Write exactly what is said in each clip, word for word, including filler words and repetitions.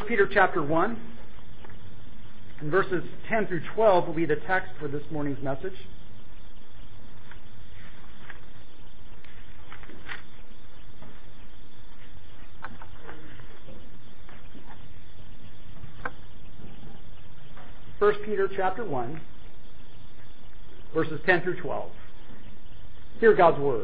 Peter chapter one, and verses ten through twelve will be the text for this morning's message. First Peter chapter one, verses ten through twelve. Hear God's word.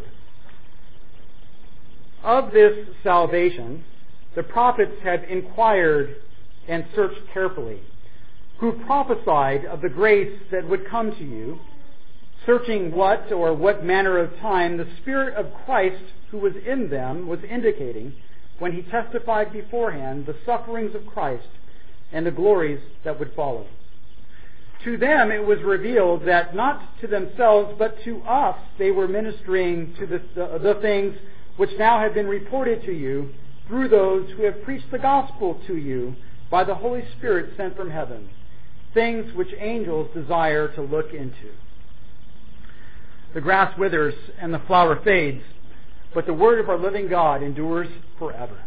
Of this salvation, the prophets have inquired and searched carefully, who prophesied of the grace that would come to you, searching what or what manner of time the Spirit of Christ who was in them was indicating when he testified beforehand the sufferings of Christ and the glories that would follow. To them it was revealed that not to themselves but to us they were ministering to the, the, the things which now have been reported to you through those who have preached the gospel to you by the Holy Spirit sent from heaven, things which angels desire to look into. The grass withers and the flower fades, but the word of our living God endures forever.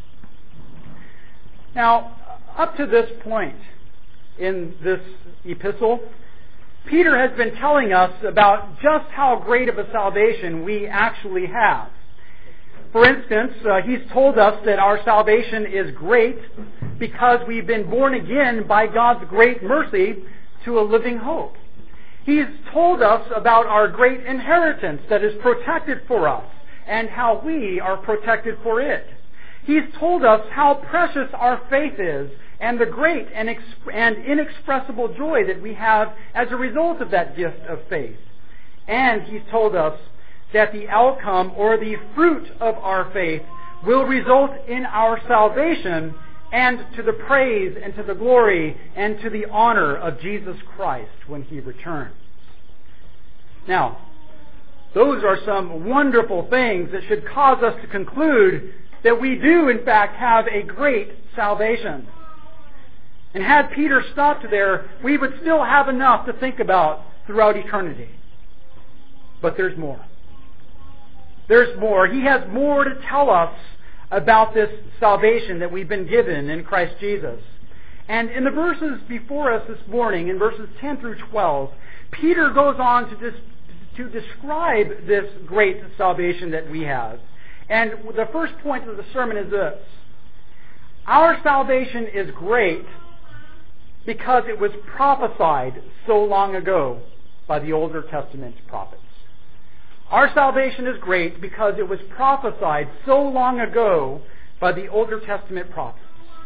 Now, up to this point in this epistle, Peter has been telling us about just how great of a salvation we actually have. For instance, uh, he's told us that our salvation is great because we've been born again by God's great mercy to a living hope. He's told us about our great inheritance that is protected for us and how we are protected for it. He's told us how precious our faith is and the great and, exp- and inexpressible joy that we have as a result of that gift of faith. And he's told us that the outcome or the fruit of our faith will result in our salvation and to the praise and to the glory and to the honor of Jesus Christ when He returns. Now, those are some wonderful things that should cause us to conclude that we do in fact have a great salvation. And had Peter stopped there, we would still have enough to think about throughout eternity. But there's more. There's more. He has more to tell us about this salvation that we've been given in Christ Jesus. And in the verses before us this morning, in verses ten through twelve, Peter goes on to, dis- to describe this great salvation that we have. And the first point of the sermon is this: our salvation is great because it was prophesied so long ago by the Older Testament prophets. Our salvation is great because it was prophesied so long ago by the Older Testament prophets.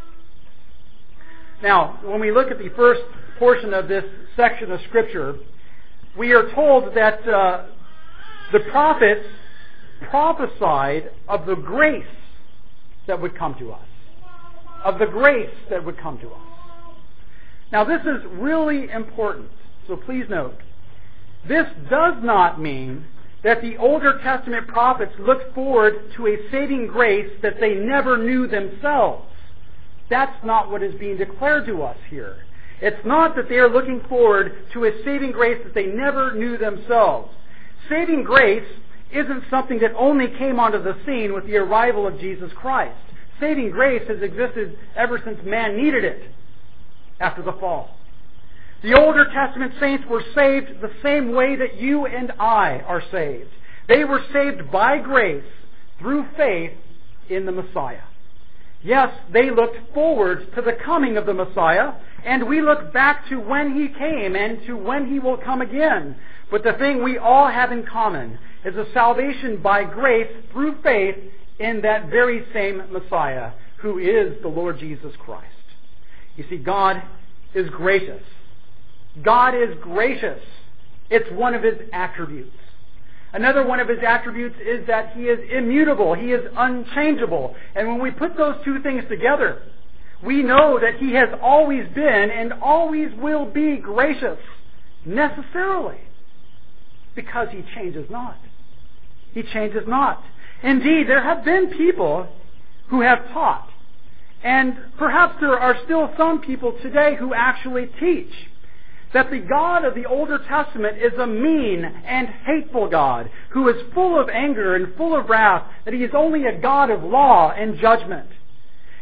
Now, when we look at the first portion of this section of Scripture, we are told that uh, the prophets prophesied of the grace that would come to us. Of the grace that would come to us. Now, this is really important, so please note. This does not mean that the Older Testament prophets looked forward to a saving grace that they never knew themselves. That's not what is being declared to us here. It's not that they are looking forward to a saving grace that they never knew themselves. Saving grace isn't something that only came onto the scene with the arrival of Jesus Christ. Saving grace has existed ever since man needed it after the fall. The Older Testament saints were saved the same way that you and I are saved. They were saved by grace through faith in the Messiah. Yes, they looked forward to the coming of the Messiah, and we look back to when He came and to when He will come again. But the thing we all have in common is a salvation by grace through faith in that very same Messiah, who is the Lord Jesus Christ. You see, God is gracious. God is gracious. It's one of His attributes. Another one of His attributes is that He is immutable. He is unchangeable. And when we put those two things together, we know that He has always been and always will be gracious, necessarily, because He changes not. He changes not. Indeed, there have been people who have taught, and perhaps there are still some people today who actually teach, that the God of the Older Testament is a mean and hateful God who is full of anger and full of wrath, that He is only a God of law and judgment.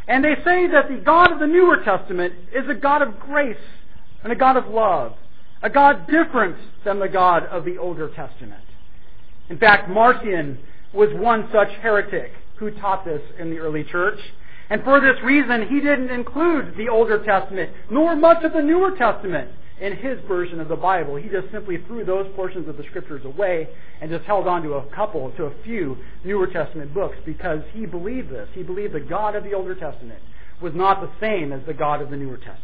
And they say that the God of the Newer Testament is a God of grace and a God of love, a God different than the God of the Older Testament. In fact, Marcion was one such heretic who taught this in the early church. And for this reason, he didn't include the Older Testament, nor much of the Newer Testament in his version of the Bible. He just simply threw those portions of the Scriptures away and just held on to a couple, to a few Newer Testament books, because he believed this. He believed the God of the Older Testament was not the same as the God of the Newer Testament.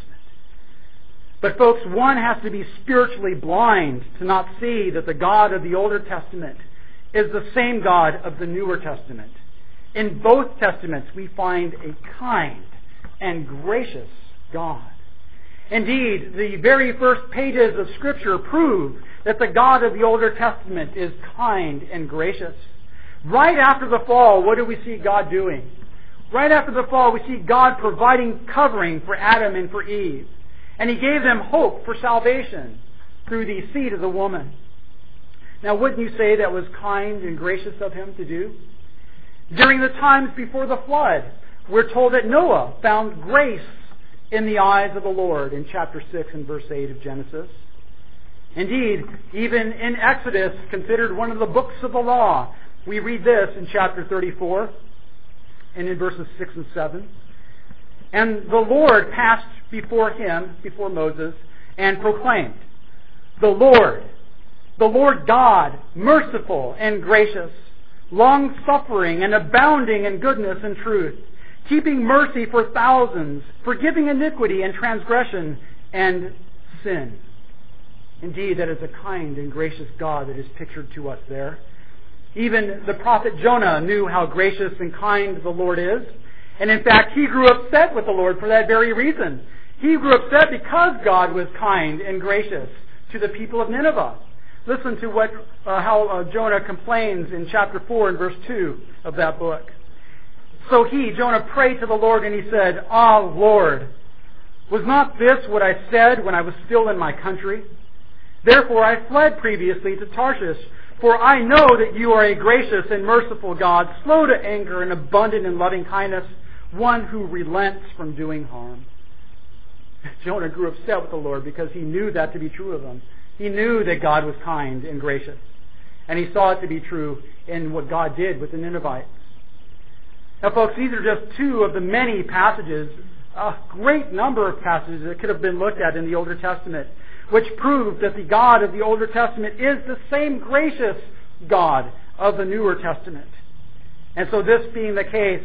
But folks, one has to be spiritually blind to not see that the God of the Older Testament is the same God of the Newer Testament. In both Testaments, we find a kind and gracious God. Indeed, the very first pages of Scripture prove that the God of the Older Testament is kind and gracious. Right after the fall, what do we see God doing? Right after the fall, we see God providing covering for Adam and for Eve. And He gave them hope for salvation through the seed of the woman. Now, wouldn't you say that was kind and gracious of Him to do? During the times before the flood, we're told that Noah found grace in the eyes of the Lord in chapter six and verse eight of Genesis. Indeed, even in Exodus, considered one of the books of the law, we read this in chapter thirty-four and in verses six and seven. And the Lord passed before him, before Moses, and proclaimed, "The Lord, the Lord God, merciful and gracious, long-suffering and abounding in goodness and truth, keeping mercy for thousands, forgiving iniquity and transgression and sin." Indeed, that is a kind and gracious God that is pictured to us there. Even the prophet Jonah knew how gracious and kind the Lord is. And in fact, he grew upset with the Lord for that very reason. He grew upset because God was kind and gracious to the people of Nineveh. Listen to what uh, how uh, Jonah complains in chapter four and verse two of that book. "So he, Jonah, prayed to the Lord, and he said, 'Ah, Lord, was not this what I said when I was still in my country? Therefore I fled previously to Tarshish, for I know that you are a gracious and merciful God, slow to anger and abundant in loving kindness, one who relents from doing harm.'" Jonah grew upset with the Lord because he knew that to be true of him. He knew that God was kind and gracious. And he saw it to be true in what God did with the Ninevites. Now, folks, these are just two of the many passages, a great number of passages that could have been looked at in the Older Testament, which prove that the God of the Older Testament is the same gracious God of the Newer Testament. And so, this being the case,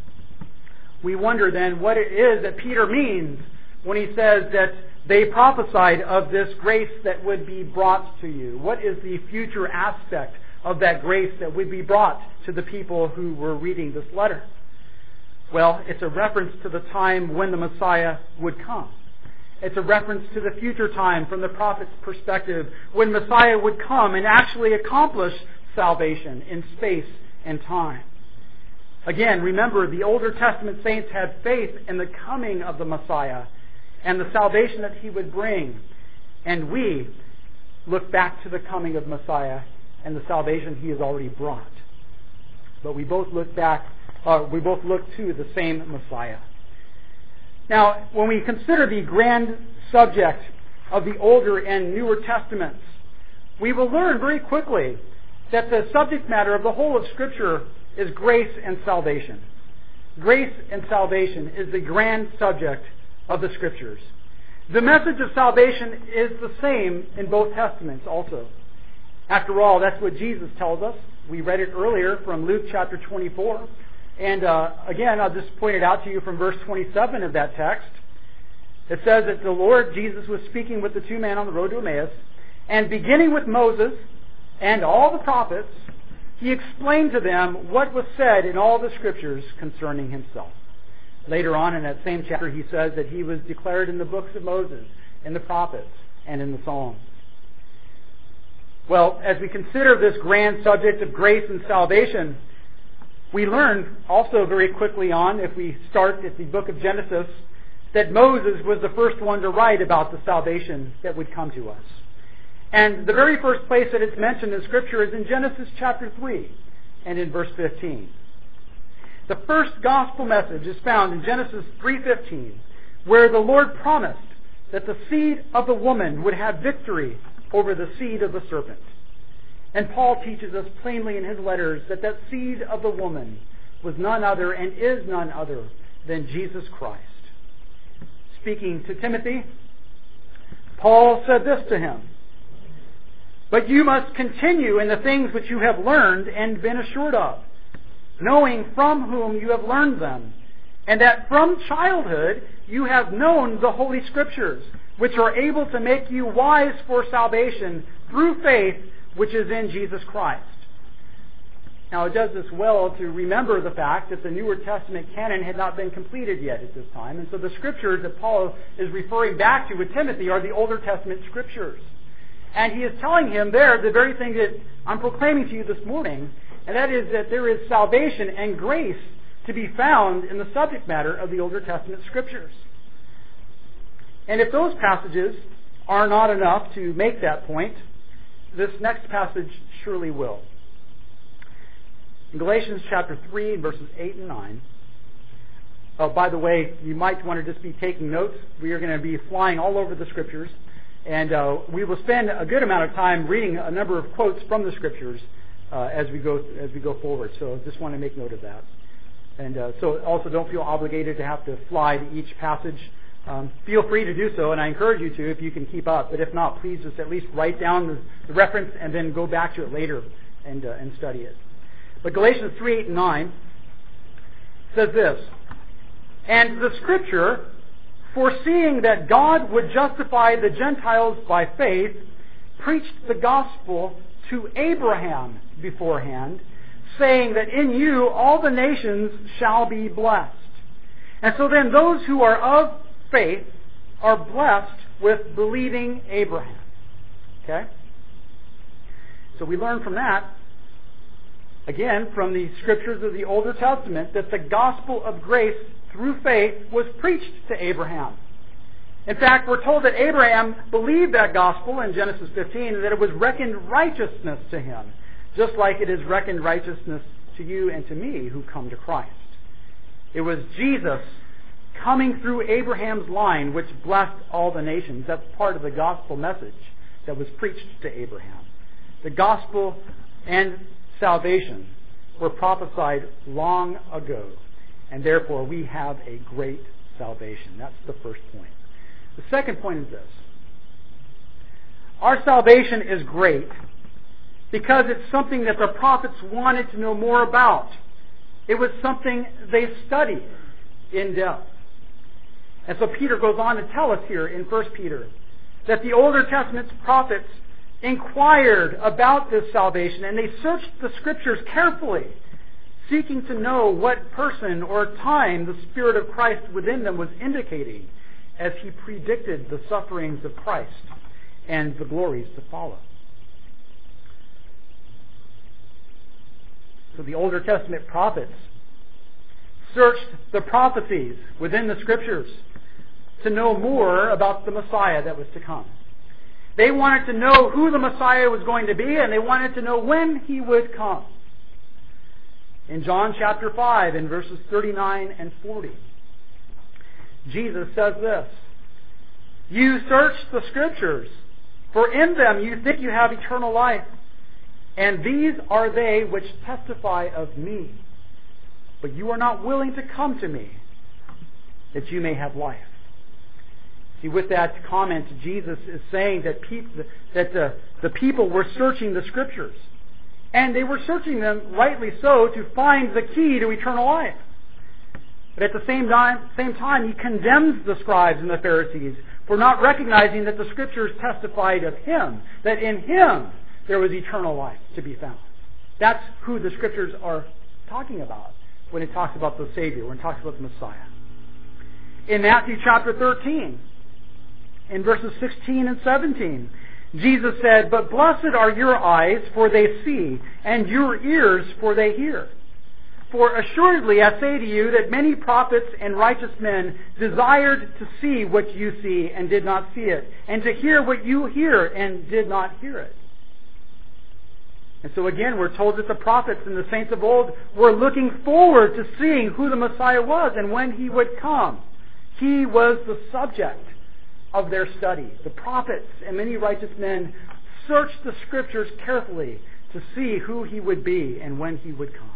we wonder then what it is that Peter means when he says that they prophesied of this grace that would be brought to you. What is the future aspect of that grace that would be brought to the people who were reading this letter? Well, it's a reference to the time when the Messiah would come. It's a reference to the future time from the prophet's perspective when Messiah would come and actually accomplish salvation in space and time. Again, remember, the Older Testament saints had faith in the coming of the Messiah and the salvation that He would bring. And we look back to the coming of Messiah and the salvation He has already brought. But we both look back, uh, we both look to the same Messiah. Now, when we consider the grand subject of the Older and Newer Testaments, we will learn very quickly that the subject matter of the whole of Scripture is grace and salvation. Grace and salvation is the grand subject of the Scriptures. The message of salvation is the same in both Testaments also. After all, that's what Jesus tells us. We read it earlier from Luke chapter twenty-four. And uh, again, I'll just point it out to you from verse twenty-seven of that text. It says that the Lord Jesus was speaking with the two men on the road to Emmaus, and beginning with Moses and all the prophets, He explained to them what was said in all the Scriptures concerning Himself. Later on in that same chapter, he says that He was declared in the books of Moses, in the prophets, and in the Psalms. Well, as we consider this grand subject of grace and salvation, we learn also very quickly on, if we start at the book of Genesis, that Moses was the first one to write about the salvation that would come to us. And the very first place that it's mentioned in Scripture is in Genesis chapter three and in verse fifteen. The first gospel message is found in Genesis three fifteen, where the Lord promised that the seed of the woman would have victory over the seed of the serpent. And Paul teaches us plainly in his letters that that seed of the woman was none other and is none other than Jesus Christ. Speaking to Timothy, Paul said this to him, "But you must continue in the things which you have learned and been assured of, knowing from whom you have learned them, and that from childhood you have known the Holy Scriptures, which are able to make you wise for salvation through faith which is in Jesus Christ." Now, it does us well to remember the fact that the Newer Testament canon had not been completed yet at this time, and so the Scriptures that Paul is referring back to with Timothy are the Older Testament Scriptures. And he is telling him there the very thing that I'm proclaiming to you this morning, and that is that there is salvation and grace to be found in the subject matter of the Older Testament Scriptures. And if those passages are not enough to make that point, this next passage surely will. In Galatians chapter three, verses eight and nine, oh, by the way, you might want to just be taking notes. We are going to be flying all over the Scriptures, and uh, we will spend a good amount of time reading a number of quotes from the Scriptures uh, as we go as we go forward. So just want to make note of that. And uh, so also don't feel obligated to have to fly to each passage. Um, feel free to do so, and I encourage you to if you can keep up. But if not, please just at least write down the, the reference and then go back to it later and, uh, and study it. But Galatians three, eight, and nine says this, "And the Scripture, foreseeing that God would justify the Gentiles by faith, preached the gospel to Abraham beforehand, saying that in you all the nations shall be blessed." And so then those who are of faith are blessed with believing Abraham. Okay? So we learn from that, again, from the Scriptures of the Older Testament, that the gospel of grace through faith was preached to Abraham. In fact, we're told that Abraham believed that gospel in Genesis fifteen, and that it was reckoned righteousness to him, just like it is reckoned righteousness to you and to me who come to Christ. It was Jesus coming through Abraham's line which blessed all the nations. That's part of the gospel message that was preached to Abraham. The gospel and salvation were prophesied long ago, and therefore we have a great salvation. That's the first point. The second point is this. Our salvation is great because it's something that the prophets wanted to know more about. It was something they studied in depth. And so Peter goes on to tell us here in First Peter that the Older Testament prophets inquired about this salvation, and they searched the Scriptures carefully, seeking to know what person or time the Spirit of Christ within them was indicating as he predicted the sufferings of Christ and the glories to follow. So the Older Testament prophets searched the prophecies within the Scriptures to know more about the Messiah that was to come. They wanted to know who the Messiah was going to be, and they wanted to know when he would come. In John chapter five, in verses thirty-nine and forty, Jesus says this, "You search the Scriptures, for in them you think you have eternal life, and these are they which testify of me. But you are not willing to come to me, that you may have life." See, with that comment, Jesus is saying that, peop- that the, the people were searching the Scriptures. And they were searching them, rightly so, to find the key to eternal life. But at the same time, same time, he condemns the scribes and the Pharisees for not recognizing that the Scriptures testified of him, that in him there was eternal life to be found. That's who the Scriptures are talking about when it talks about the Savior, when it talks about the Messiah. In Matthew chapter thirteen, in verses sixteen and seventeen, Jesus said, "But blessed are your eyes, for they see, and your ears, for they hear. For assuredly I say to you that many prophets and righteous men desired to see what you see and did not see it, and to hear what you hear and did not hear it." And so again, we're told that the prophets and the saints of old were looking forward to seeing who the Messiah was and when He would come. He was the subject of their study. The prophets and many righteous men searched the Scriptures carefully to see who He would be and when He would come.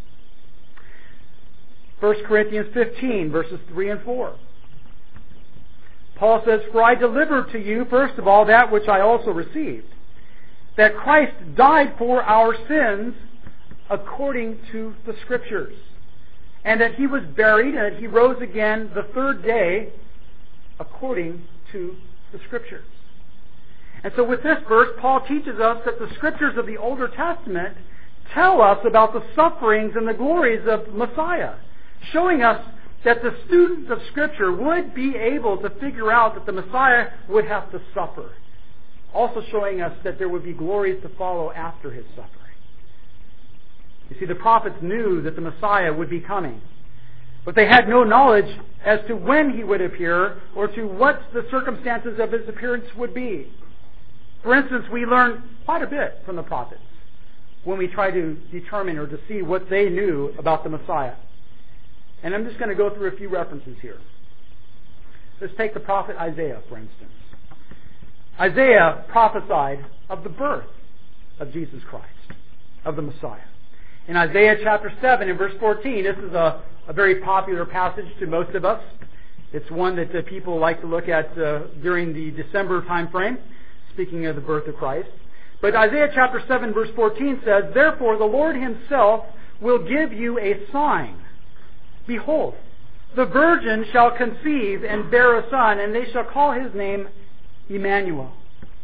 First Corinthians fifteen, verses three and four. Paul says, "For I delivered to you, first of all, that which I also received, that Christ died for our sins according to the Scriptures, and that He was buried, and that He rose again the third day according to the Scriptures." And so with this verse, Paul teaches us that the Scriptures of the Older Testament tell us about the sufferings and the glories of Messiah, showing us that the students of Scripture would be able to figure out that the Messiah would have to suffer. Also showing us that there would be glories to follow after His suffering. You see, the prophets knew that the Messiah would be coming, but they had no knowledge as to when He would appear or to what the circumstances of His appearance would be. For instance, we learn quite a bit from the prophets when we try to determine or to see what they knew about the Messiah. And I'm just going to go through a few references here. Let's take the prophet Isaiah, for instance. Isaiah prophesied of the birth of Jesus Christ, of the Messiah. In Isaiah chapter seven and verse fourteen, this is a, a very popular passage to most of us. It's one that uh, people like to look at uh, during the December time frame, speaking of the birth of Christ. But Isaiah chapter seven verse fourteen says, "Therefore the Lord Himself will give you a sign. Behold, the virgin shall conceive and bear a son, and they shall call His name Emmanuel."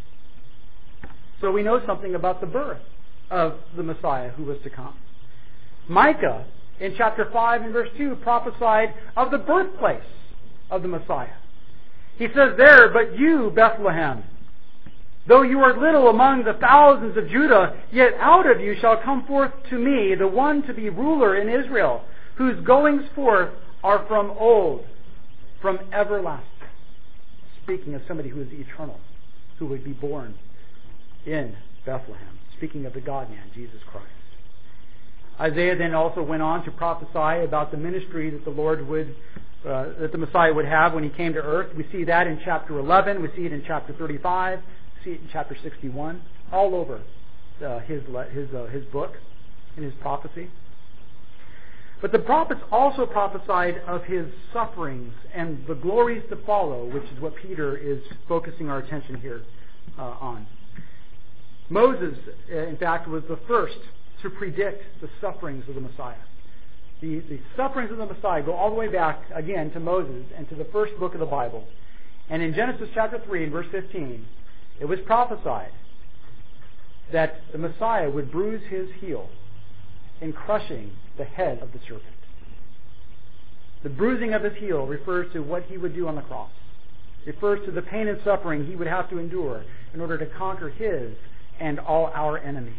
So we know something about the birth of the Messiah who was to come. Micah, in chapter five and verse two, prophesied of the birthplace of the Messiah. He says there, "But you, Bethlehem, though you are little among the thousands of Judah, yet out of you shall come forth to me the one to be ruler in Israel, whose goings forth are from old, from everlasting." Speaking of somebody who is eternal, who would be born in Bethlehem. Speaking of the God-man, Jesus Christ. Isaiah then also went on to prophesy about the ministry that the Lord would, uh, that the Messiah would have when He came to earth. We see that in chapter eleven. We see it in chapter thirty-five. We see it in chapter sixty-one. All over uh, his his uh, his book and his prophecy. But the prophets also prophesied of His sufferings and the glories to follow, which is what Peter is focusing our attention here uh, on. Moses, in fact, was the first to predict the sufferings of the Messiah. The, the sufferings of the Messiah go all the way back, again, to Moses and to the first book of the Bible. And in Genesis chapter three and verse fifteen, it was prophesied that the Messiah would bruise His heel in crushing the head of the serpent. The bruising of His heel refers to what He would do on the cross. It refers to the pain and suffering He would have to endure in order to conquer His and all our enemies.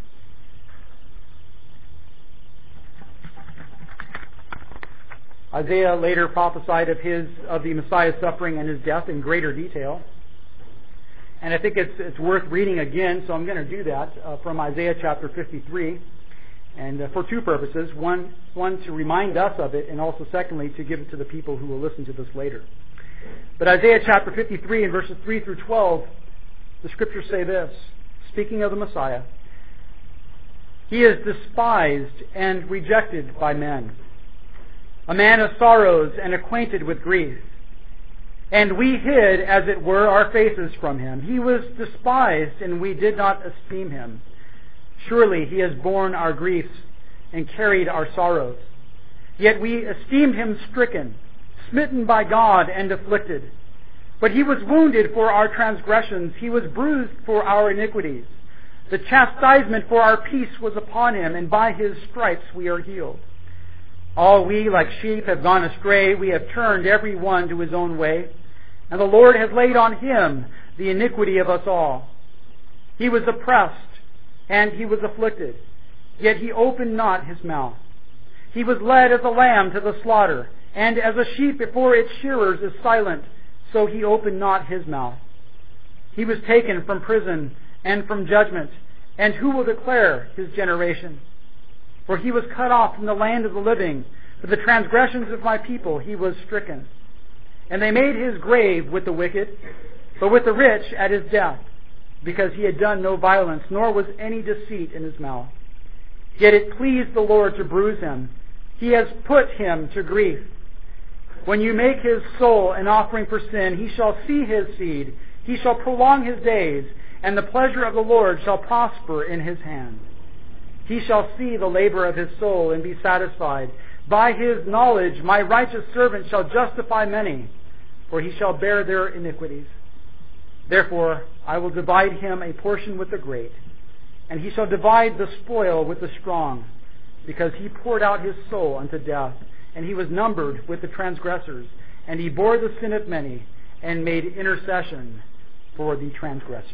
Isaiah later prophesied of his of the Messiah's suffering and His death in greater detail. And I think it's it's worth reading again, so I'm going to do that uh, from Isaiah chapter fifty-three. And uh, for two purposes. One, one, to remind us of it, and also secondly, to give it to the people who will listen to this later. But Isaiah chapter fifty-three and verses three through twelve, the Scriptures say this, speaking of the Messiah: "He is despised and rejected by men, a man of sorrows and acquainted with grief. And we hid, as it were, our faces from Him. He was despised, and we did not esteem Him. Surely He has borne our griefs and carried our sorrows. Yet we esteemed Him stricken, smitten by God, and afflicted. But He was wounded for our transgressions. He was bruised for our iniquities. The chastisement for our peace was upon Him, and by His stripes we are healed. All we, like sheep, have gone astray. We have turned every one to his own way. And the Lord has laid on Him the iniquity of us all. He was oppressed, and He was afflicted, yet He opened not His mouth. He was led as a lamb to the slaughter, and as a sheep before its shearers is silent, so He opened not His mouth. He was taken from prison and from judgment. And who will declare his generation? For he was cut off from the land of the living. For the transgressions of my people he was stricken. And they made his grave with the wicked, but with the rich at his death, because he had done no violence, nor was any deceit in his mouth. Yet it pleased the Lord to bruise him. He has put him to grief. When you make his soul an offering for sin, he shall see his seed. He shall prolong his days, and the pleasure of the Lord shall prosper in his hand. He shall see the labor of his soul and be satisfied. By his knowledge my righteous servant shall justify many, for he shall bear their iniquities. Therefore I will divide him a portion with the great, and he shall divide the spoil with the strong, because he poured out his soul unto death, and he was numbered with the transgressors, and he bore the sin of many, and made intercession for the transgressors.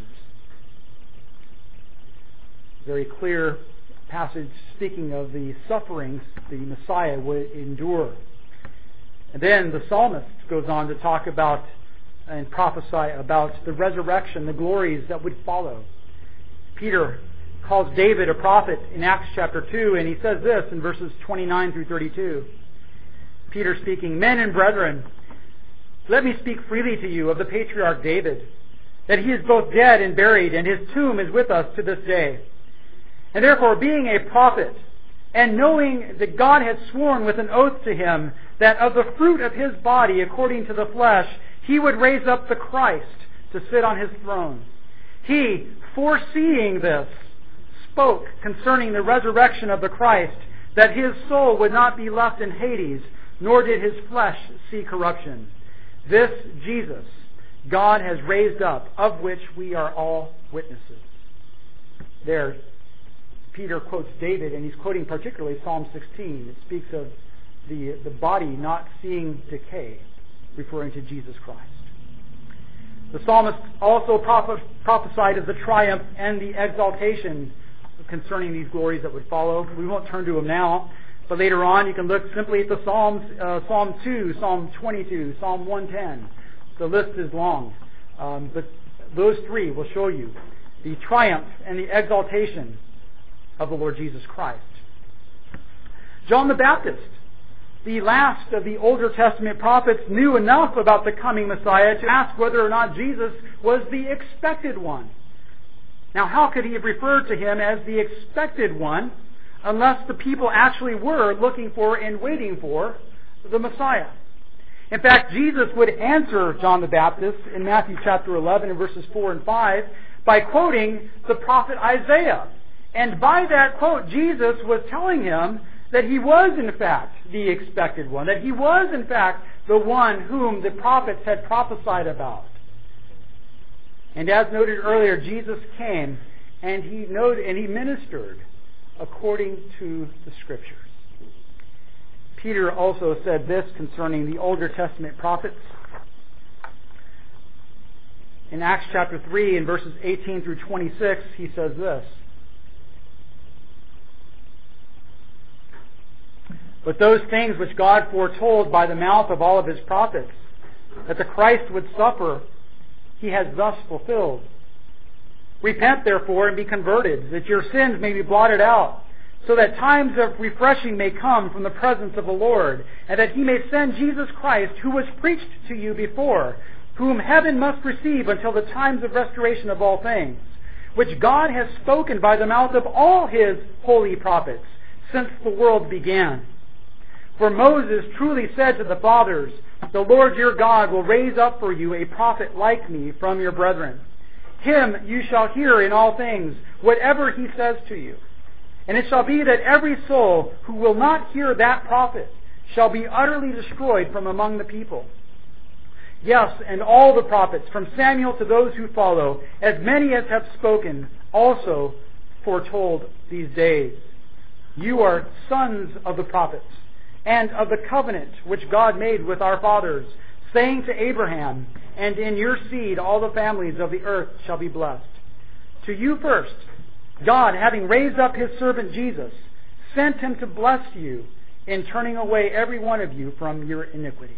Very clear passage speaking of the sufferings the Messiah would endure. And then the psalmist goes on to talk about and prophesy about the resurrection, the glories that would follow. Peter calls David a prophet in Acts chapter two, and he says this in verses twenty-nine through thirty-two. Peter speaking, "Men and brethren, let me speak freely to you of the patriarch David, that he is both dead and buried, and his tomb is with us to this day. And therefore, being a prophet, and knowing that God had sworn with an oath to him that of the fruit of his body, according to the flesh, he would raise up the Christ to sit on his throne, he, foreseeing this, spoke concerning the resurrection of the Christ, that his soul would not be left in Hades, nor did his flesh see corruption. This Jesus God has raised up, of which we are all witnesses." There, Peter quotes David, and he's quoting particularly Psalm sixteen. It speaks of the, the body not seeing decay, referring to Jesus Christ. The psalmist also prophes- prophesied of the triumph and the exaltation concerning these glories that would follow. We won't turn to them now, but later on you can look simply at the Psalms, uh, Psalm two, Psalm twenty-two, Psalm one ten. The list is long, um, but those three will show you the triumph and the exaltation of the Lord Jesus Christ. John the Baptist, the last of the Older Testament prophets, knew enough about the coming Messiah to ask whether or not Jesus was the expected one. Now, how could he have referred to him as the expected one unless the people actually were looking for and waiting for the Messiah? In fact, Jesus would answer John the Baptist in Matthew chapter eleven and verses four and five by quoting the prophet Isaiah. And by that quote, Jesus was telling him that he was in fact the expected one, that he was in fact the one whom the prophets had prophesied about. And as noted earlier, Jesus came and he noted, and he ministered according to the Scriptures. Peter also said this concerning the Older Testament prophets. In Acts chapter three, in verses eighteen through twenty-six, he says this: "But those things which God foretold by the mouth of all of his prophets, that the Christ would suffer, he has thus fulfilled. Repent therefore and be converted, that your sins may be blotted out, so that times of refreshing may come from the presence of the Lord, and that he may send Jesus Christ, who was preached to you before, whom heaven must receive until the times of restoration of all things, which God has spoken by the mouth of all his holy prophets since the world began. For Moses truly said to the fathers, the Lord your God will raise up for you a prophet like me from your brethren. Him you shall hear in all things, whatever he says to you. And it shall be that every soul who will not hear that prophet shall be utterly destroyed from among the people. Yes, and all the prophets, from Samuel to those who follow, as many as have spoken, also foretold these days. You are sons of the prophets, and of the covenant which God made with our fathers, saying to Abraham, and in your seed all the families of the earth shall be blessed. To you first, God, having raised up his servant Jesus, sent him to bless you in turning away every one of you from your iniquities."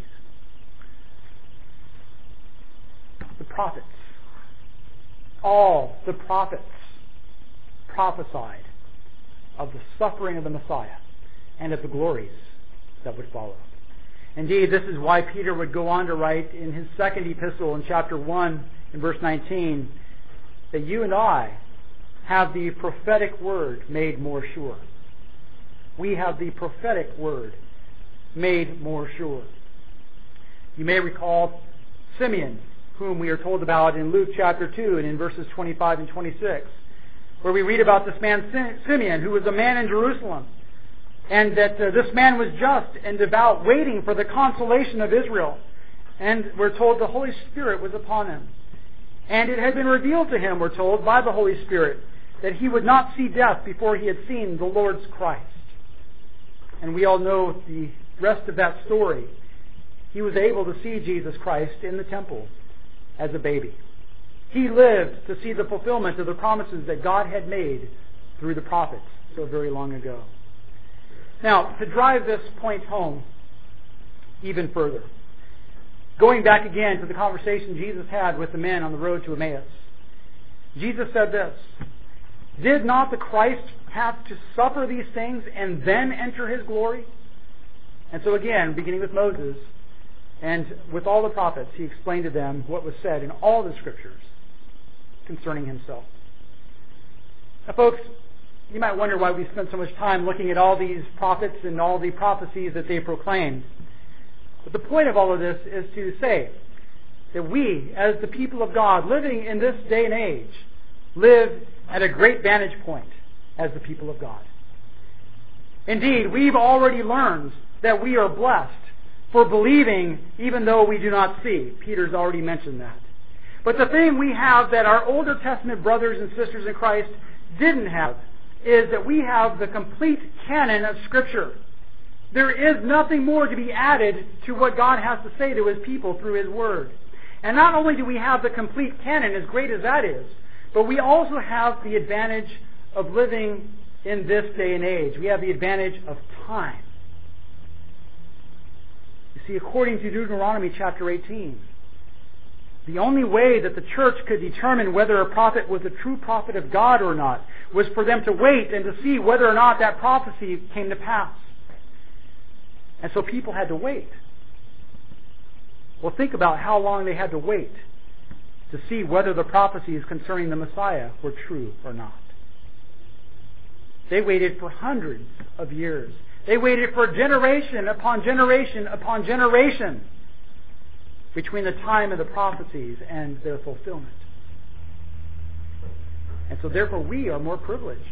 The prophets, all the prophets, prophesied of the suffering of the Messiah and of the glories that would follow. Indeed, this is why Peter would go on to write in his second epistle in chapter one, in verse nineteen, that you and I have the prophetic word made more sure. We have the prophetic word made more sure. You may recall Simeon, whom we are told about in Luke chapter two and in verses twenty-five and twenty-six, where we read about this man Simeon, who was a man in Jerusalem, and that uh, this man was just and devout, waiting for the consolation of Israel. And we're told the Holy Spirit was upon him. And it had been revealed to him, we're told, by the Holy Spirit, that he would not see death before he had seen the Lord's Christ. And we all know the rest of that story. He was able to see Jesus Christ in the temple as a baby. He lived to see the fulfillment of the promises that God had made through the prophets so very long ago. Now, to drive this point home even further, going back again to the conversation Jesus had with the men on the road to Emmaus, Jesus said this, "Did not the Christ have to suffer these things and then enter His glory?" And so again, beginning with Moses and with all the prophets, He explained to them what was said in all the Scriptures concerning Himself. Now, folks, you might wonder why we spend so much time looking at all these prophets and all the prophecies that they proclaimed. But the point of all of this is to say that we, as the people of God, living in this day and age, live at a great vantage point as the people of God. Indeed, we've already learned that we are blessed for believing even though we do not see. Peter's already mentioned that. But the thing we have that our Older Testament brothers and sisters in Christ didn't have is that we have the complete canon of Scripture. There is nothing more to be added to what God has to say to His people through His Word. And not only do we have the complete canon, as great as that is, but we also have the advantage of living in this day and age. We have the advantage of time. You see, according to Deuteronomy chapter eighteen, the only way that the church could determine whether a prophet was a true prophet of God or not was for them to wait and to see whether or not that prophecy came to pass. And so people had to wait. Well, think about how long they had to wait to see whether the prophecies concerning the Messiah were true or not. They waited for hundreds of years. They waited for generation upon generation upon generation between the time of the prophecies and their fulfillment. And so therefore we are more privileged.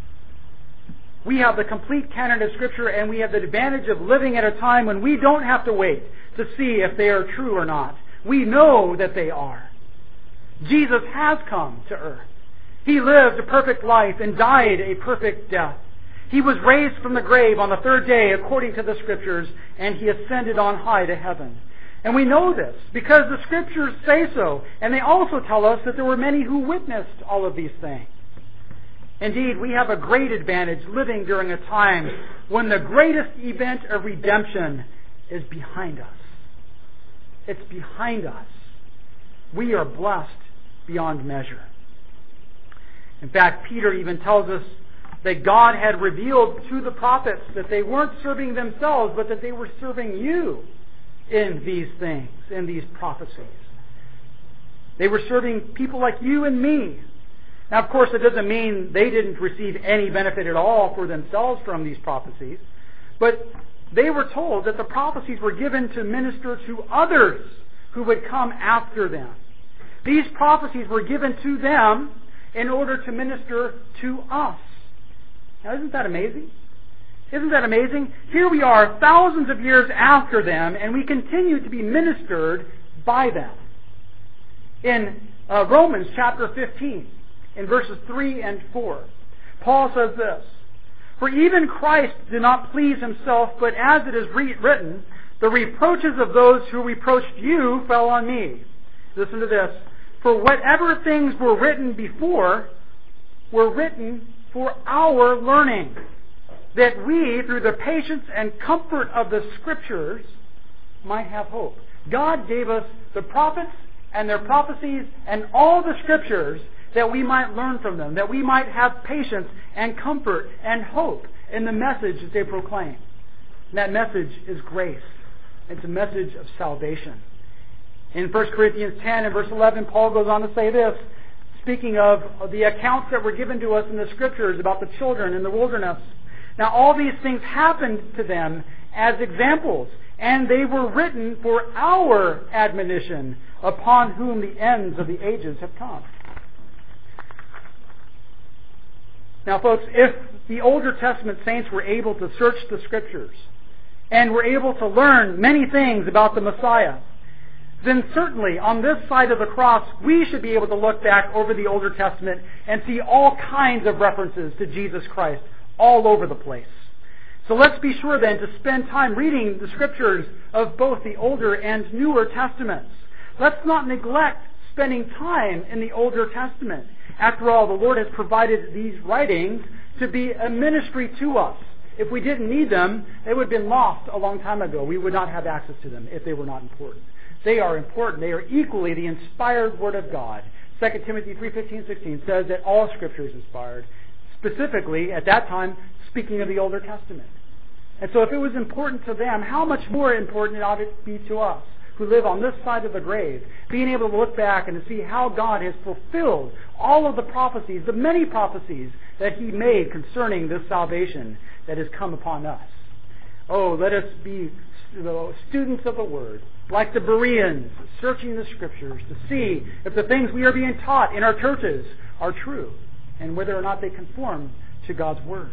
We have the complete canon of Scripture, and we have the advantage of living at a time when we don't have to wait to see if they are true or not. We know that they are. Jesus has come to earth. He lived a perfect life and died a perfect death. He was raised from the grave on the third day according to the Scriptures, and He ascended on high to heaven. And we know this because the Scriptures say so, and they also tell us that there were many who witnessed all of these things. Indeed, we have a great advantage living during a time when the greatest event of redemption is behind us. It's behind us. We are blessed beyond measure. In fact, Peter even tells us that God had revealed to the prophets that they weren't serving themselves, but that they were serving you in these things, in these prophecies. They were serving people like you and me. Now, of course, it doesn't mean they didn't receive any benefit at all for themselves from these prophecies, but they were told that the prophecies were given to minister to others who would come after them. These prophecies were given to them in order to minister to us. Now, isn't that amazing? Isn't that amazing? Here we are thousands of years after them, and we continue to be ministered by them. In uh, Romans chapter fifteen, in verses three and four, Paul says this, "For even Christ did not please Himself, but as it is re- written, the reproaches of those who reproached you fell on me." Listen to this. "For whatever things were written before were written for our learning, that we, through the patience and comfort of the Scriptures, might have hope." God gave us the prophets and their prophecies and all the Scriptures that we might learn from them, that we might have patience and comfort and hope in the message that they proclaim. And that message is grace. It's a message of salvation. In First Corinthians ten and verse eleven, Paul goes on to say this, speaking of the accounts that were given to us in the Scriptures about the children in the wilderness. Now all these things happened to them as examples, and they were written for our admonition, upon whom the ends of the ages have come. Now folks, if the Older Testament saints were able to search the Scriptures and were able to learn many things about the Messiah, then certainly on this side of the cross we should be able to look back over the Older Testament and see all kinds of references to Jesus Christ all over the place. So let's be sure then to spend time reading the Scriptures of both the Older and Newer Testaments. Let's not neglect spending time in the Older Testament. After all, the Lord has provided these writings to be a ministry to us. If we didn't need them, they would have been lost a long time ago. We would not have access to them if they were not important. They are important. They are equally the inspired Word of God. Second Timothy three fifteen sixteen says that all Scripture is inspired. Specifically, at that time, speaking of the Older Testament. And so if it was important to them, how much more important it ought to be to us, who live on this side of the grave, being able to look back and to see how God has fulfilled all of the prophecies, the many prophecies that He made concerning this salvation that has come upon us. Oh, let us be students of the Word, like the Bereans, searching the Scriptures to see if the things we are being taught in our churches are true, and whether or not they conform to God's Word.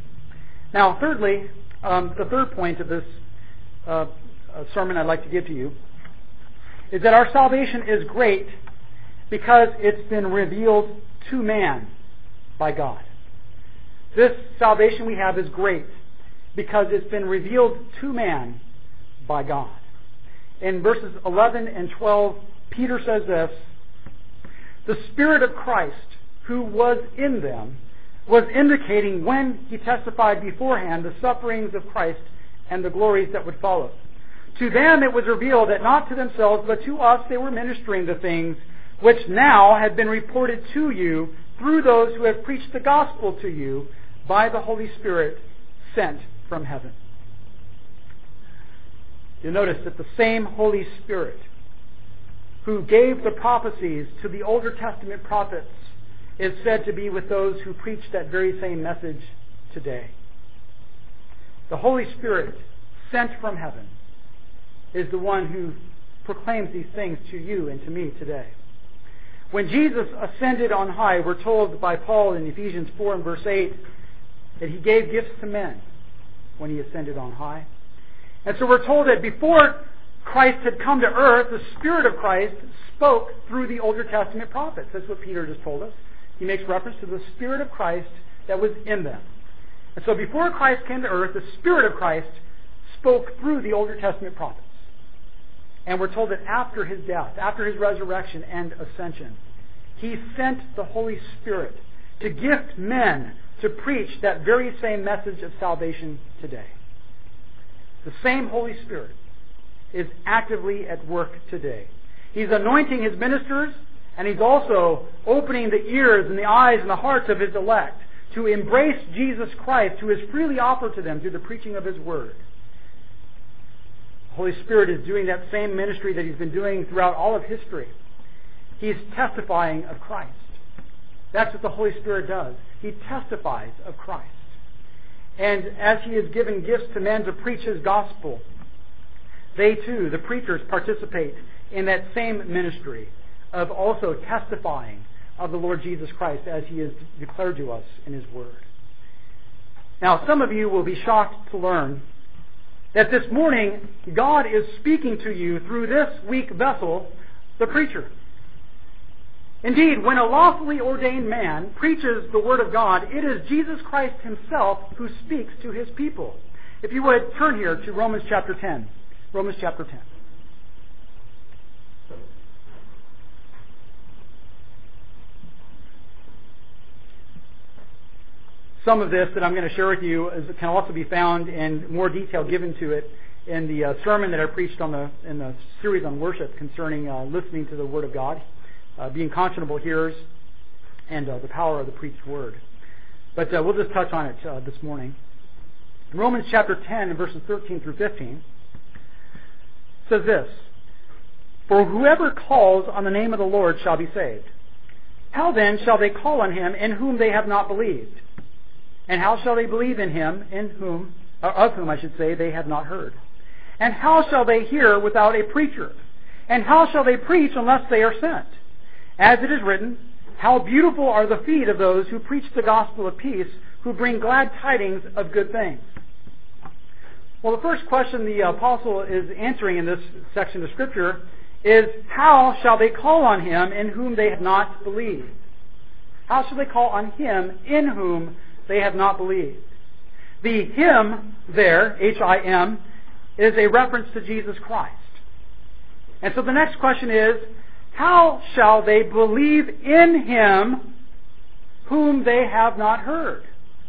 Now, thirdly, um, the third point of this uh, sermon I'd like to give to you is that our salvation is great because it's been revealed to man by God. This salvation we have is great because it's been revealed to man by God. In verses eleven and twelve, Peter says this, "The Spirit of Christ, who was in them, was indicating when He testified beforehand the sufferings of Christ and the glories that would follow. To them it was revealed that not to themselves, but to us they were ministering the things which now have been reported to you through those who have preached the gospel to you by the Holy Spirit sent from heaven." You'll notice that the same Holy Spirit who gave the prophecies to the Older Testament prophets is said to be with those who preach that very same message today. The Holy Spirit sent from heaven is the one who proclaims these things to you and to me today. When Jesus ascended on high, we're told by Paul in Ephesians four and verse eight that He gave gifts to men when He ascended on high. And so we're told that before Christ had come to earth, the Spirit of Christ spoke through the Older Testament prophets. That's what Peter just told us. He makes reference to the Spirit of Christ that was in them. And so before Christ came to earth, the Spirit of Christ spoke through the Older Testament prophets. And we're told that after His death, after His resurrection and ascension, He sent the Holy Spirit to gift men to preach that very same message of salvation today. The same Holy Spirit is actively at work today. He's anointing His ministers, and He's also opening the ears and the eyes and the hearts of His elect to embrace Jesus Christ, who is freely offered to them through the preaching of His Word. The Holy Spirit is doing that same ministry that He's been doing throughout all of history. He's testifying of Christ. That's what the Holy Spirit does. He testifies of Christ. And as He has given gifts to men to preach His gospel, they too, the preachers, participate in that same ministry of also testifying of the Lord Jesus Christ as He has declared to us in His Word. Now, some of you will be shocked to learn that this morning God is speaking to you through this weak vessel, the preacher. Indeed, when a lawfully ordained man preaches the Word of God, it is Jesus Christ Himself who speaks to His people. If you would, turn here to Romans chapter ten. Romans chapter ten. Some of this that I'm going to share with you is, can also be found in more detail given to it in the uh, sermon that I preached on the in the series on worship concerning uh, listening to the Word of God, uh, being conscionable hearers and uh, the power of the preached word. But uh, we'll just touch on it uh, this morning. In Romans chapter ten and verses thirteen through fifteen says this, "For whoever calls on the name of the Lord shall be saved. How then shall they call on him in whom they have not believed? And how shall they believe in him in whom, or of whom I should say, they have not heard? And how shall they hear without a preacher? And how shall they preach unless they are sent? As it is written, how beautiful are the feet of those who preach the gospel of peace, who bring glad tidings of good things." Well, the first question the apostle is answering in this section of Scripture is, how shall they call on him in whom they have not believed? How shall they call on him in whom they have not believed? The him there, H I M, is a reference to Jesus Christ. And so the next question is, how shall they believe in him whom they have not heard?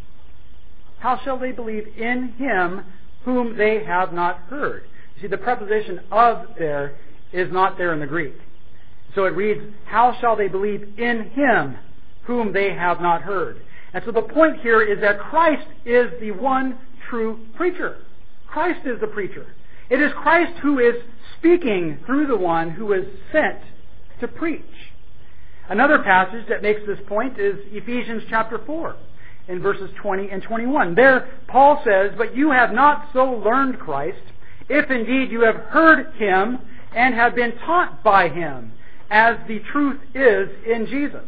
How shall they believe in him whom they have not heard? You see, the preposition of there is not there in the Greek. So it reads, how shall they believe in him whom they have not heard? And so the point here is that Christ is the one true preacher. Christ is the preacher. It is Christ who is speaking through the one who is sent to preach. Another passage that makes this point is Ephesians chapter four in verses twenty and twenty-one. There Paul says, "But you have not so learned Christ, if indeed you have heard him and have been taught by him, as the truth is in Jesus."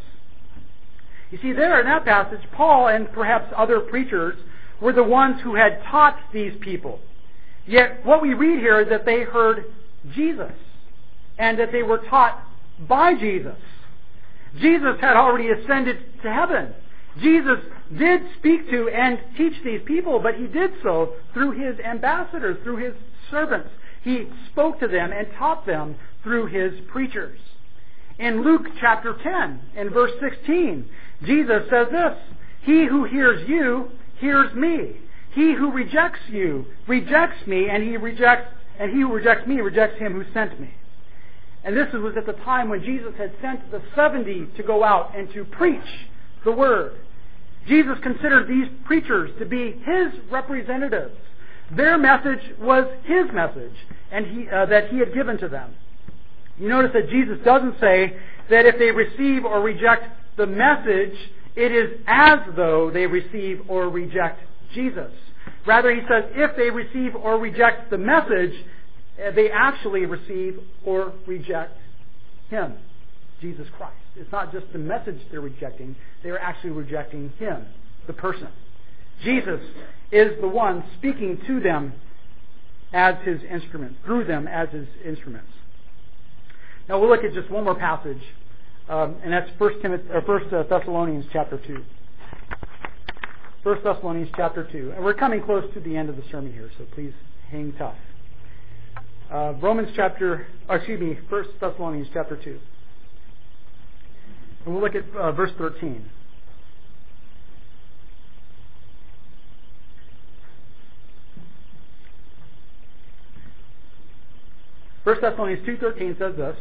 You see, there in that passage, Paul and perhaps other preachers were the ones who had taught these people. Yet what we read here is that they heard Jesus and that they were taught by Jesus. Jesus had already ascended to heaven. Jesus did speak to and teach these people, but he did so through his ambassadors, through his servants. He spoke to them and taught them through his preachers. In Luke chapter ten, in verse sixteen, Jesus says this, "He who hears you hears me. He who rejects you rejects me, and he rejects and he who rejects me rejects him who sent me." And this was at the time when Jesus had sent the seventy to go out and to preach the word. Jesus considered these preachers to be his representatives. Their message was his message, and he, uh, that he had given to them. You notice that Jesus doesn't say that if they receive or reject the message, it is as though they receive or reject Jesus. Rather, he says if they receive or reject the message, they actually receive or reject him, Jesus Christ. It's not just the message they're rejecting, they're actually rejecting him, the person. Jesus is the one speaking to them as his instrument, through them as his instruments. Now we'll look at just one more passage, um, and that's First Timothy, or First Thessalonians chapter two. First Thessalonians chapter two, and we're coming close to the end of the sermon here, so please hang tough. Uh, Romans chapter, or excuse me, First Thessalonians chapter two, and we'll look at uh, verse thirteen. First Thessalonians two thirteen says this,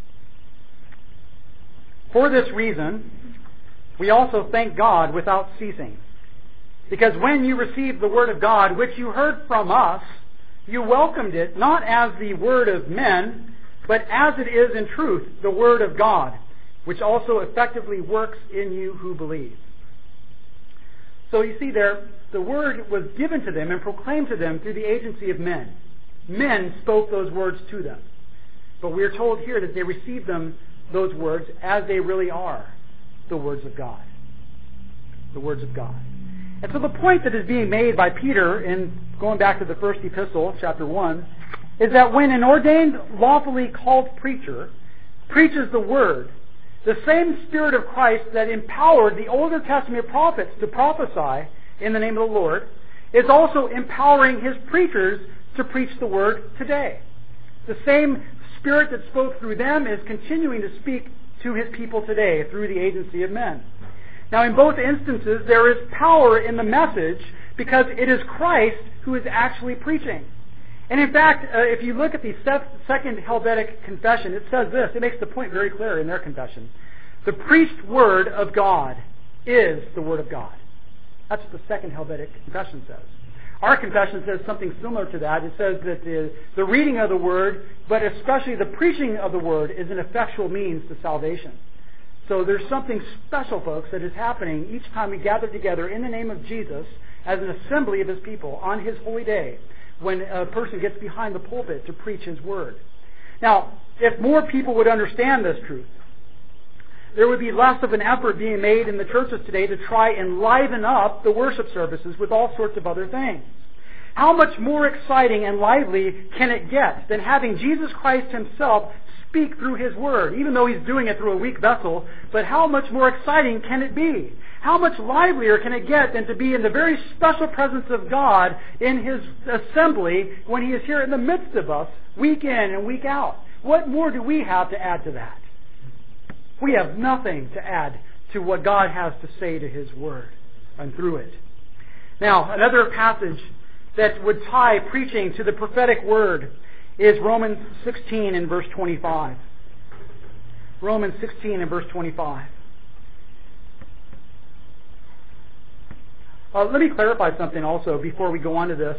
"For this reason, we also thank God without ceasing, because when you received the word of God, which you heard from us, you welcomed it not as the word of men, but as it is in truth, the word of God, which also effectively works in you who believe." So you see there, the word was given to them and proclaimed to them through the agency of men. Men spoke those words to them. But we are told here that they received them, those words, as they really are, the words of God. The words of God. And so the point that is being made by Peter in going back to the first epistle, chapter one, is that when an ordained, lawfully called preacher preaches the word, the same Spirit of Christ that empowered the Older Testament prophets to prophesy in the name of the Lord is also empowering his preachers to preach the word today. The same Spirit that spoke through them is continuing to speak to his people today through the agency of men. Now, in both instances, there is power in the message because it is Christ who is actually preaching. And in fact, uh, if you look at the Second Helvetic Confession, it says this. It makes the point very clear in their confession. The preached Word of God is the Word of God. That's what the Second Helvetic Confession says. Our confession says something similar to that. It says that the, the reading of the Word, but especially the preaching of the Word, is an effectual means to salvation. So there's something special, folks, that is happening each time we gather together in the name of Jesus as an assembly of His people on His holy day, when a person gets behind the pulpit to preach His Word. Now, if more people would understand this truth, there would be less of an effort being made in the churches today to try and liven up the worship services with all sorts of other things. How much more exciting and lively can it get than having Jesus Christ Himself speak through His Word, even though He's doing it through a weak vessel? But how much more exciting can it be? How much livelier can it get than to be in the very special presence of God in His assembly when He is here in the midst of us, week in and week out? What more do we have to add to that? We have nothing to add to what God has to say to His Word and through it. Now, another passage that would tie preaching to the prophetic word is Romans sixteen and verse twenty-five. Romans sixteen and verse twenty-five. Uh, let me clarify something also before we go on to this.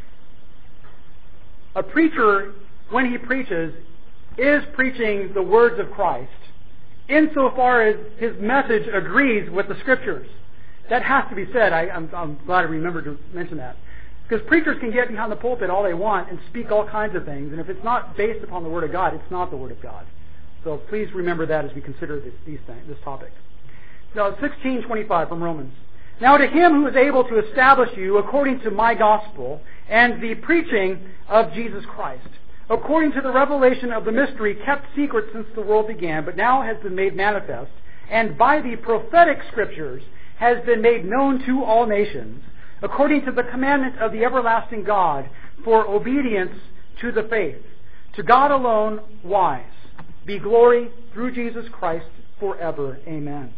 A preacher, when he preaches, is preaching the words of Christ, insofar as his message agrees with the Scriptures. That has to be said. I, I'm, I'm glad I remembered to mention that. Because preachers can get behind the pulpit all they want and speak all kinds of things, and if it's not based upon the Word of God, it's not the Word of God. So please remember that as we consider this, these things, this topic. Now, sixteen twenty-five from Romans. Now to Him who is able to establish you according to my gospel and the preaching of Jesus Christ, according to the revelation of the mystery kept secret since the world began, but now has been made manifest, and by the prophetic Scriptures has been made known to all nations, according to the commandment of the everlasting God, for obedience to the faith. To God alone wise, be glory through Jesus Christ forever. Amen.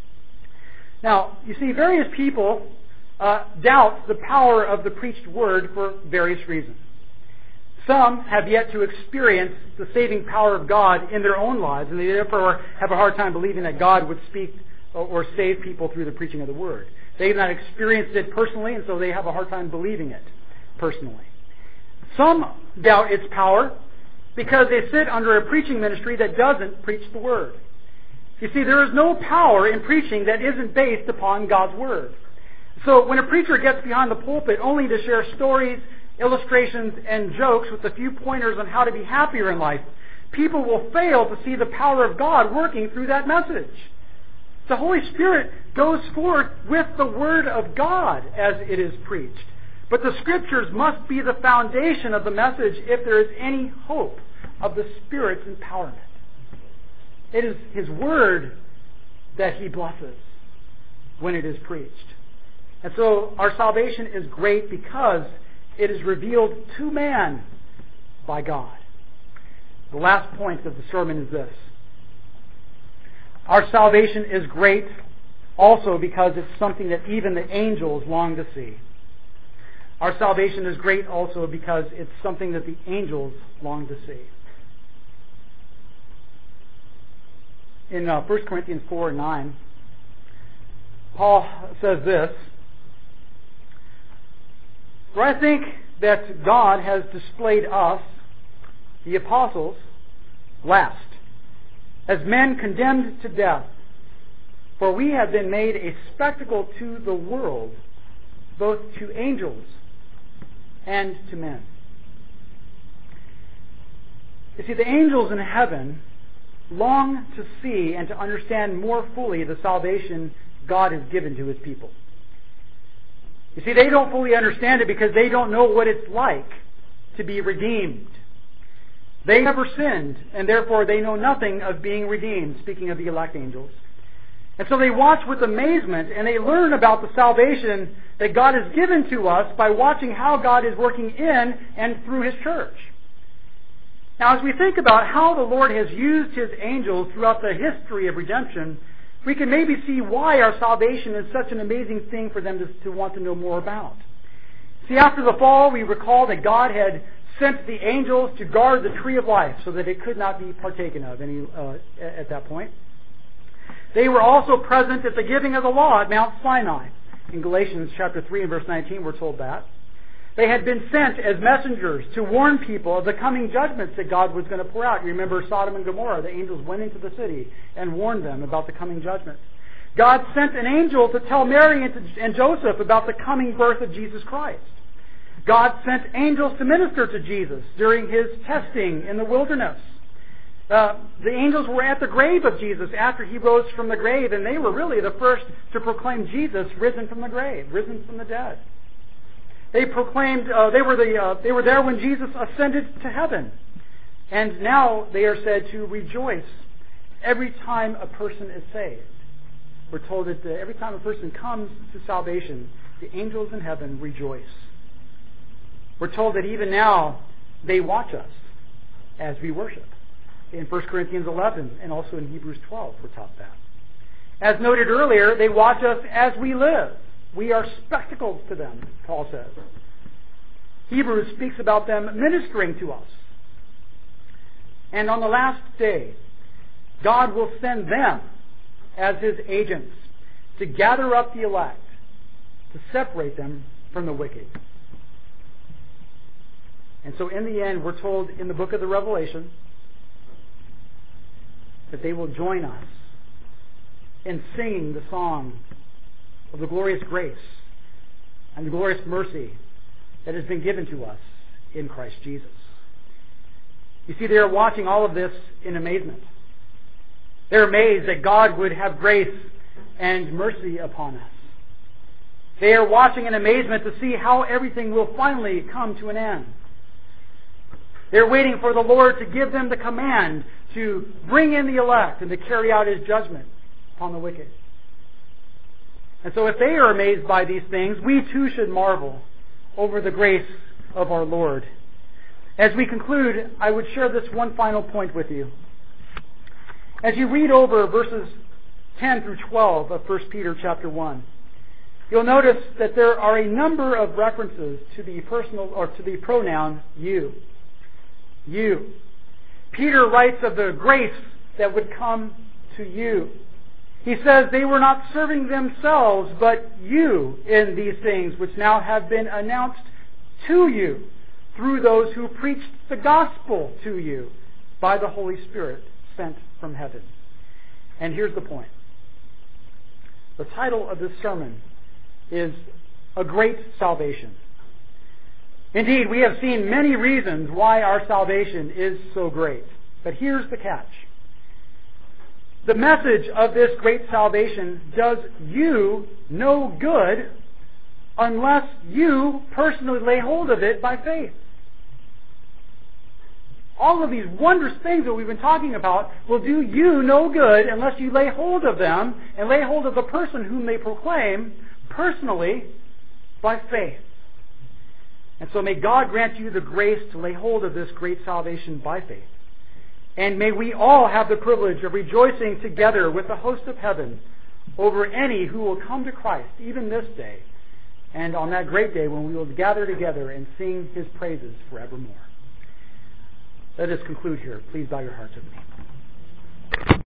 Now, you see, various people uh, doubt the power of the preached word for various reasons. Some have yet to experience the saving power of God in their own lives, and they therefore have a hard time believing that God would speak or save people through the preaching of the Word. They have not experienced it personally, and so they have a hard time believing it personally. Some doubt its power because they sit under a preaching ministry that doesn't preach the Word. You see, there is no power in preaching that isn't based upon God's Word. So when a preacher gets behind the pulpit only to share stories, illustrations, and jokes with a few pointers on how to be happier in life, people will fail to see the power of God working through that message. The Holy Spirit goes forth with the Word of God as it is preached. But the Scriptures must be the foundation of the message if there is any hope of the Spirit's empowerment. It is His Word that He blesses when it is preached. And so our salvation is great because it is revealed to man by God. The last point of the sermon is this. Our salvation is great also because it's something that even the angels long to see. Our salvation is great also because it's something that the angels long to see. In uh, First Corinthians four and nine, Paul says this, "For I think that God has displayed us, the apostles, last, as men condemned to death, for we have been made a spectacle to the world, both to angels and to men." You see, the angels in heaven long to see and to understand more fully the salvation God has given to His people. You see, they don't fully understand it because they don't know what it's like to be redeemed. They never sinned, and therefore they know nothing of being redeemed, speaking of the elect angels. And so they watch with amazement, and they learn about the salvation that God has given to us by watching how God is working in and through His church. Now, as we think about how the Lord has used His angels throughout the history of redemption, we can maybe see why our salvation is such an amazing thing for them to, to want to know more about. See, after the fall, we recall that God had sent the angels to guard the tree of life so that it could not be partaken of any uh, at that point. They were also present at the giving of the law at Mount Sinai. In Galatians chapter three and verse nineteen, we're told that. They had been sent as messengers to warn people of the coming judgments that God was going to pour out. You remember Sodom and Gomorrah. The angels went into the city and warned them about the coming judgments. God sent an angel to tell Mary and, to, and Joseph about the coming birth of Jesus Christ. God sent angels to minister to Jesus during his testing in the wilderness. Uh, the angels were at the grave of Jesus after he rose from the grave, and they were really the first to proclaim Jesus risen from the grave, risen from the dead. They proclaimed, uh, they were the, uh, they were there when Jesus ascended to heaven. And now they are said to rejoice every time a person is saved. We're told that uh, every time a person comes to salvation, the angels in heaven rejoice. We're told that even now they watch us as we worship. In First Corinthians eleven and also in Hebrews twelve, we're taught that. As noted earlier, they watch us as we live. We are spectacles to them, Paul says. Hebrews speaks about them ministering to us. And on the last day, God will send them as his agents to gather up the elect, to separate them from the wicked. And so in the end, we're told in the book of the Revelation that they will join us in singing the song of the glorious grace and the glorious mercy that has been given to us in Christ Jesus. You see, they are watching all of this in amazement. They're amazed that God would have grace and mercy upon us. They are watching in amazement to see how everything will finally come to an end. They're waiting for the Lord to give them the command to bring in the elect and to carry out his judgment upon the wicked. And so if they are amazed by these things, we too should marvel over the grace of our Lord. As we conclude, I would share this one final point with you. As you read over verses ten through twelve of First Peter chapter one, you'll notice that there are a number of references to the personal or to the pronoun you. You. Peter writes of the grace that would come to you. He says they were not serving themselves, but you in these things which now have been announced to you through those who preached the gospel to you by the Holy Spirit sent from heaven. And here's the point. The title of this sermon is A Great Salvation. Indeed, we have seen many reasons why our salvation is so great. But here's the catch. The message of this great salvation does you no good unless you personally lay hold of it by faith. All of these wondrous things that we've been talking about will do you no good unless you lay hold of them and lay hold of the person whom they proclaim personally by faith. And so may God grant you the grace to lay hold of this great salvation by faith. And may we all have the privilege of rejoicing together with the host of heaven over any who will come to Christ, even this day, and on that great day when we will gather together and sing his praises forevermore. Let us conclude here. Please bow your hearts with me.